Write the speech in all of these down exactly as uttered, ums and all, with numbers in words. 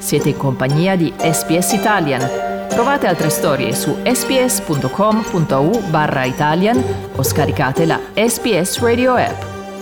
Siete in compagnia di S B S Italian. Trovate altre storie su sbs.com.au barra Italian o scaricate la S B S Radio app.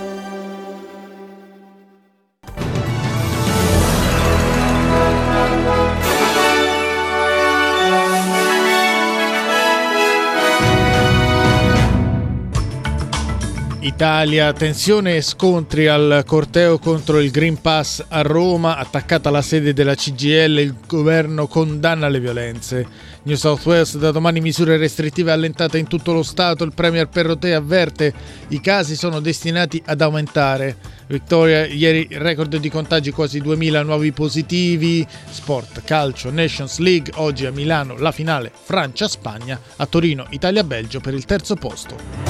Italia, tensione e scontri al corteo contro il Green Pass a Roma, attaccata la sede della C G I L, il governo condanna le violenze. New South Wales, da domani misure restrittive allentate in tutto lo Stato, il Premier Perrottet avverte i casi sono destinati ad aumentare. Victoria, ieri record di contagi, quasi duemila nuovi positivi. Sport, calcio, Nations League, oggi a Milano la finale Francia-Spagna, a Torino Italia-Belgio per il terzo posto.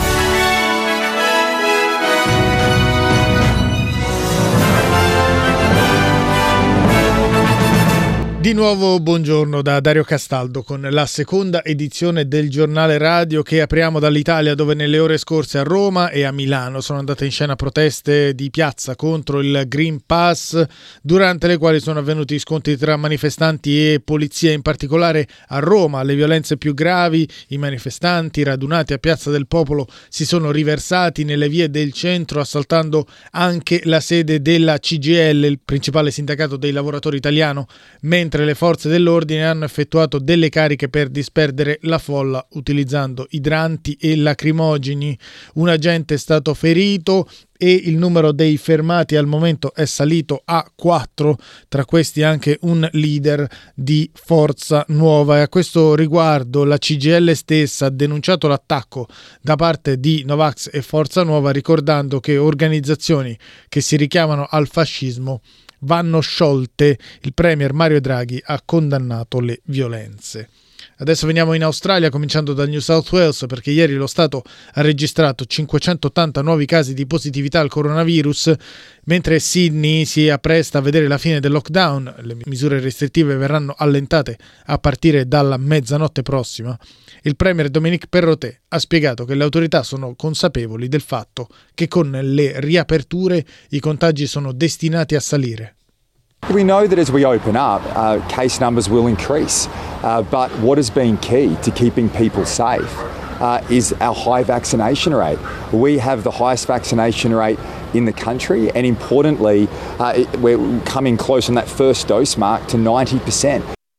Di nuovo buongiorno da Dario Castaldo con la seconda edizione del giornale radio che apriamo dall'Italia, dove nelle ore scorse a Roma e a Milano sono andate in scena proteste di piazza contro il Green Pass, durante le quali sono avvenuti scontri tra manifestanti e polizia. In particolare a Roma le violenze più gravi: i manifestanti radunati a Piazza del Popolo si sono riversati nelle vie del centro, assaltando anche la sede della C G I L, il principale sindacato dei lavoratori italiano, mentre le forze dell'ordine hanno effettuato delle cariche per disperdere la folla utilizzando idranti e lacrimogeni. Un agente è stato ferito e il numero dei fermati al momento è salito a quattro, tra questi anche un leader di Forza Nuova. E a questo riguardo la C G I L stessa ha denunciato l'attacco da parte di Novax e Forza Nuova, ricordando che organizzazioni che si richiamano al fascismo vanno sciolte. Il premier Mario Draghi ha condannato le violenze. Adesso veniamo in Australia, cominciando dal New South Wales, perché ieri lo Stato ha registrato cinquecentottanta nuovi casi di positività al coronavirus, mentre Sydney si appresta a vedere la fine del lockdown. Le misure restrittive verranno allentate a partire dalla mezzanotte prossima. Il premier Dominic Perrottet ha spiegato che le autorità sono consapevoli del fatto che con le riaperture i contagi sono destinati a salire. We know that as we open up, uh, case numbers will increase, uh, but what has been key to keeping people safe uh, is our high vaccination rate. We have the highest vaccination rate in the country, and importantly, uh, we're coming close on that first dose mark to ninety percent.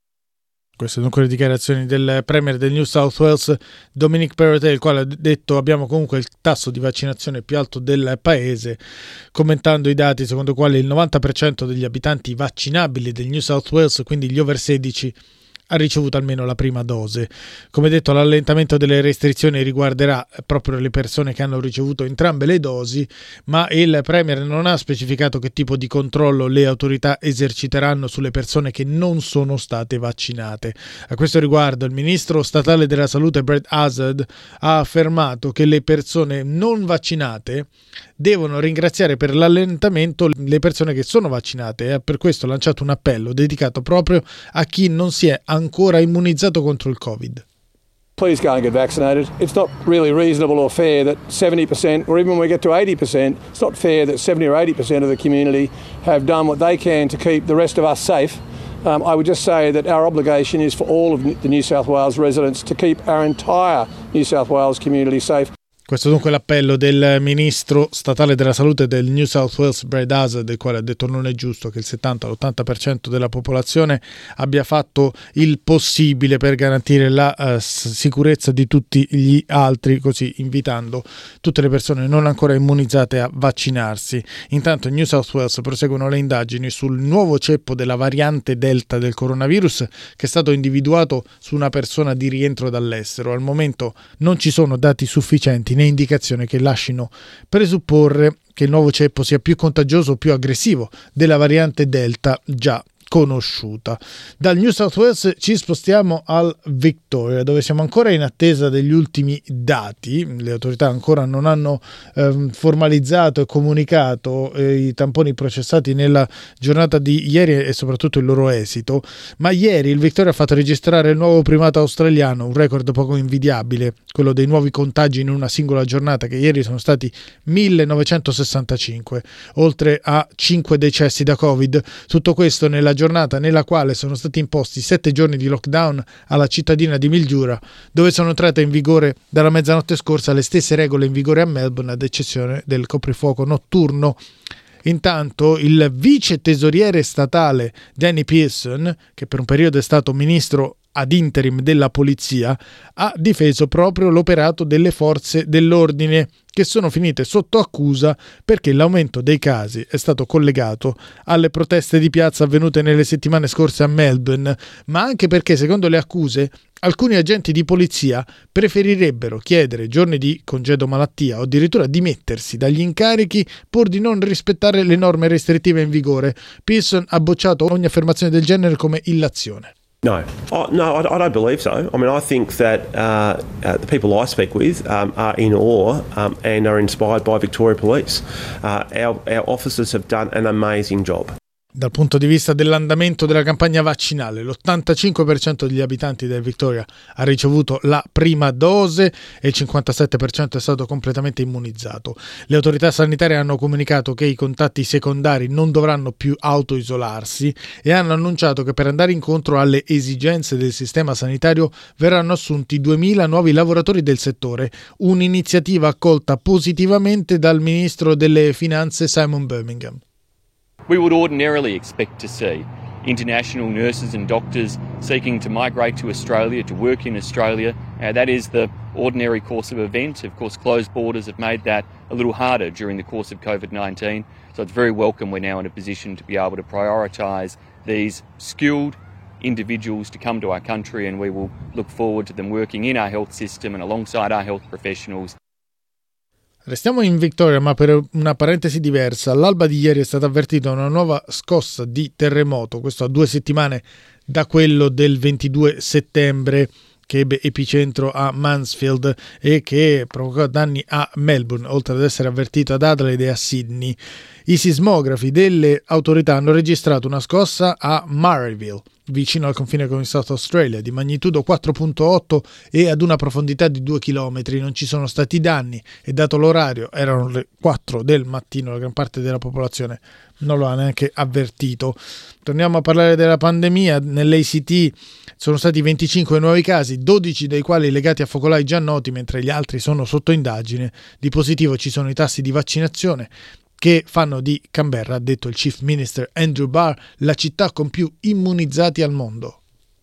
Queste dunque le dichiarazioni del premier del New South Wales Dominic Perrottet, il quale ha detto: abbiamo comunque il tasso di vaccinazione più alto del paese, commentando i dati secondo i quali il novanta per cento degli abitanti vaccinabili del New South Wales, quindi gli over sedici, ha ricevuto almeno la prima dose. Come detto, l'allentamento delle restrizioni riguarderà proprio le persone che hanno ricevuto entrambe le dosi, ma il premier non ha specificato che tipo di controllo le autorità eserciteranno sulle persone che non sono state vaccinate. A questo riguardo il ministro statale della salute Brad Hazzard ha affermato che le persone non vaccinate devono ringraziare per l'allentamento le persone che sono vaccinate e ha per questo lanciato un appello dedicato proprio a chi non si è ancora immunizzato contro il Covid. Please go and get vaccinated. It's not really reasonable or fair that seventy percent, or even when we get to eighty percent, it's not fair that seventy or eighty percent of the community have done what they can to keep the rest of us safe. Um, I would just say that our obligation is for all of the New South Wales residents to keep our entire New South Wales community safe. Questo dunque l'appello del ministro statale della salute del New South Wales Brad Hazzard, il quale ha detto non è giusto che il settanta all'ottanta per cento della popolazione abbia fatto il possibile per garantire la uh, sicurezza di tutti gli altri, così invitando tutte le persone non ancora immunizzate a vaccinarsi. Intanto in New South Wales proseguono le indagini sul nuovo ceppo della variante Delta del coronavirus, che è stato individuato su una persona di rientro dall'estero. Al momento non ci sono dati sufficienti né indicazioni che lasciano presupporre che il nuovo ceppo sia più contagioso o più aggressivo della variante Delta già conosciuta. Dal New South Wales ci spostiamo al Victoria, dove siamo ancora in attesa degli ultimi dati. Le autorità ancora non hanno eh, formalizzato e comunicato eh, i tamponi processati nella giornata di ieri e soprattutto il loro esito, ma ieri il Victoria ha fatto registrare il nuovo primato australiano, un record poco invidiabile, quello dei nuovi contagi in una singola giornata, che ieri sono stati millenovecentosessantacinque, oltre a cinque decessi da Covid. Tutto questo nella giornata giornata nella quale sono stati imposti sette giorni di lockdown alla cittadina di Mildura, dove sono entrate in vigore dalla mezzanotte scorsa le stesse regole in vigore a Melbourne, ad eccezione del coprifuoco notturno. Intanto il vice tesoriere statale Danny Pearson, che per un periodo è stato ministro ad interim della polizia, ha difeso proprio l'operato delle forze dell'ordine, che sono finite sotto accusa perché l'aumento dei casi è stato collegato alle proteste di piazza avvenute nelle settimane scorse a Melbourne, ma anche perché, secondo le accuse, alcuni agenti di polizia preferirebbero chiedere giorni di congedo malattia o addirittura dimettersi dagli incarichi pur di non rispettare le norme restrittive in vigore. Pearson ha bocciato ogni affermazione del genere come illazione. No, oh, no, I, I don't believe so. I mean, I think that uh, uh, the people I speak with um, are in awe um, and are inspired by Victoria Police. Uh, our, our officers have done an amazing job. Dal punto di vista dell'andamento della campagna vaccinale, l'ottantacinque per cento degli abitanti del Victoria ha ricevuto la prima dose e il cinquantasette per cento è stato completamente immunizzato. Le autorità sanitarie hanno comunicato che i contatti secondari non dovranno più autoisolarsi e hanno annunciato che per andare incontro alle esigenze del sistema sanitario verranno assunti duemila nuovi lavoratori del settore, un'iniziativa accolta positivamente dal ministro delle Finanze Simon Birmingham. We would ordinarily expect to see international nurses and doctors seeking to migrate to Australia, to work in Australia. Uh, that is the ordinary course of events. Of course, closed borders have made that a little harder during the course of COVID nineteen. So it's very welcome we're now in a position to be able to prioritise these skilled individuals to come to our country, and we will look forward to them working in our health system and alongside our health professionals. Restiamo in Victoria, ma per una parentesi diversa. All'alba di ieri è stata avvertita una nuova scossa di terremoto, questo a due settimane da quello del ventidue settembre, che ebbe epicentro a Mansfield e che provocò danni a Melbourne, oltre ad essere avvertito ad Adelaide e a Sydney. I sismografi delle autorità hanno registrato una scossa a Murrayville, vicino al confine con il South Australia, di magnitudo quattro virgola otto e ad una profondità di due chilometri. Non ci sono stati danni e, dato l'orario, erano le quattro del mattino, la gran parte della popolazione non lo ha neanche avvertito. Torniamo a parlare della pandemia. Nell'A C T sono stati venticinque nuovi casi, dodici dei quali legati a focolai già noti, mentre gli altri sono sotto indagine. Di positivo ci sono i tassi di vaccinazione, che fanno di Canberra, ha detto il Chief Minister Andrew Barr, la città con più immunizzati al mondo.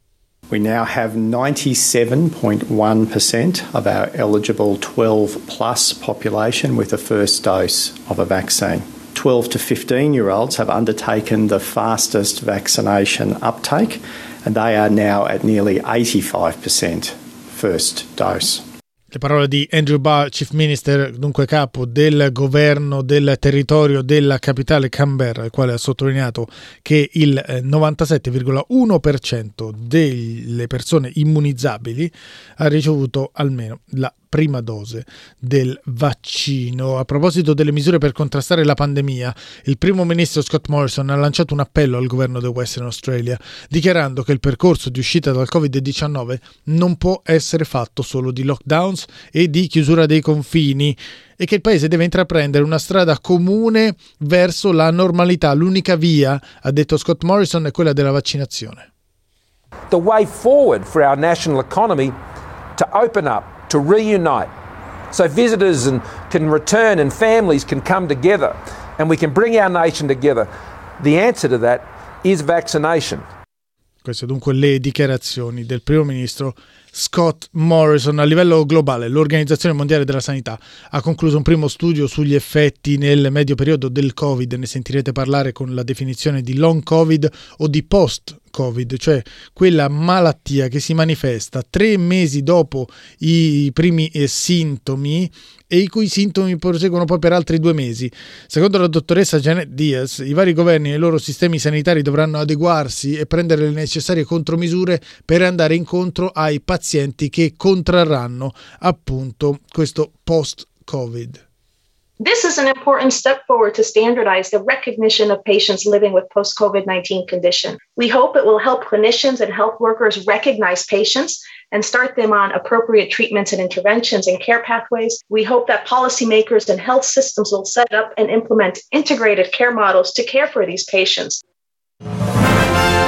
We now have ninety-seven point one percent of our eligible twelve plus population with a first dose of a vaccine. twelve to fifteen year olds have undertaken the fastest vaccination uptake, and they are now at nearly eighty-five percent first dose. Le parole di Andrew Barr, Chief Minister, dunque capo del governo del territorio della capitale Canberra, il quale ha sottolineato che il novantasette virgola uno per cento delle persone immunizzabili ha ricevuto almeno la prima dose del vaccino. A proposito delle misure per contrastare la pandemia, il primo ministro Scott Morrison ha lanciato un appello al governo del Western Australia, dichiarando che il percorso di uscita dal covid diciannove non può essere fatto solo di lockdowns e di chiusura dei confini e che il paese deve intraprendere una strada comune verso la normalità. L'unica via, ha detto Scott Morrison, è quella della vaccinazione. The way forward for our national economy to open up, to reunite, so visitors and can return and families can come together and we can bring our nation together. The answer to that is vaccination. Queste dunque le dichiarazioni del primo ministro Scott Morrison. A livello globale, l'Organizzazione Mondiale della Sanità ha concluso un primo studio sugli effetti nel medio periodo del Covid. Ne sentirete parlare con la definizione di long Covid o di post Covid, cioè quella malattia che si manifesta tre mesi dopo i primi eh, sintomi e i cui sintomi proseguono poi per altri due mesi. Secondo la dottoressa Janet Diaz, i vari governi e i loro sistemi sanitari dovranno adeguarsi e prendere le necessarie contromisure per andare incontro ai pazienti che contrarranno appunto questo post-Covid. This is an important step forward to standardize the recognition of patients living with post-COVID nineteen condition. We hope it will help clinicians and health workers recognize patients and start them on appropriate treatments and interventions and care pathways. We hope that policymakers and health systems will set up and implement integrated care models to care for these patients.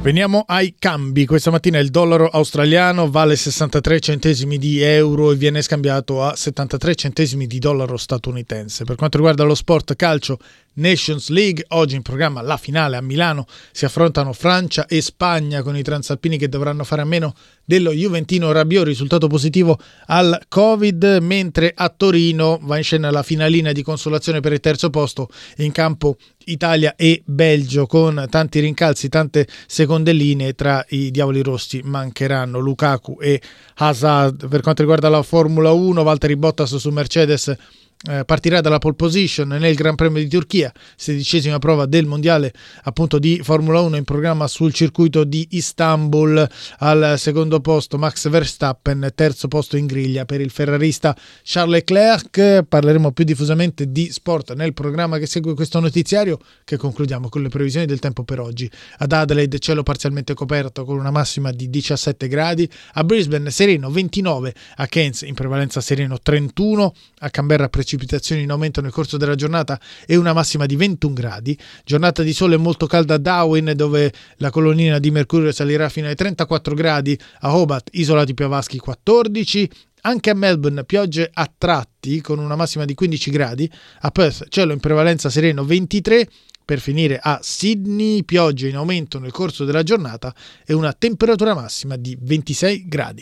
Veniamo ai cambi. Questa mattina il dollaro australiano vale sessantatré centesimi di euro e viene scambiato a settantatré centesimi di dollaro statunitense. Per quanto riguarda lo sport calcio, Nations League, oggi in programma la finale a Milano, si affrontano Francia e Spagna con i transalpini che dovranno fare a meno dello juventino Rabiot, risultato positivo al Covid, mentre a Torino va in scena la finalina di consolazione per il terzo posto, in campo Italia e Belgio con tanti rincalzi, tante seconde linee. Tra i diavoli rossi mancheranno Lukaku e Hazard. Per quanto riguarda la Formula uno, Valtteri Bottas su Mercedes Eh, partirà dalla pole position nel Gran Premio di Turchia, sedicesima prova del mondiale appunto di Formula uno in programma sul circuito di Istanbul. Al secondo posto Max Verstappen, terzo posto in griglia per il ferrarista Charles Leclerc. Parleremo più diffusamente di sport nel programma che segue questo notiziario, che concludiamo con le previsioni del tempo per oggi. Ad Adelaide cielo parzialmente coperto con una massima di diciassette gradi, a Brisbane sereno ventinove, a Cairns in prevalenza sereno trentuno, a Canberra precipitazioni in aumento nel corso della giornata e una massima di ventuno gradi. Giornata di sole molto calda a Darwin, dove la colonnina di mercurio salirà fino ai trentaquattro gradi, a Hobart isolati piovaschi quattordici, anche a Melbourne piogge a tratti con una massima di quindici gradi, a Perth cielo in prevalenza sereno ventitré, per finire a Sydney piogge in aumento nel corso della giornata e una temperatura massima di ventisei gradi.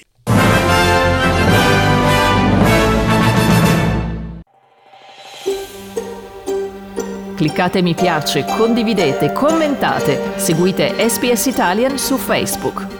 Cliccate mi piace, condividete, commentate, seguite S B S Italian su Facebook.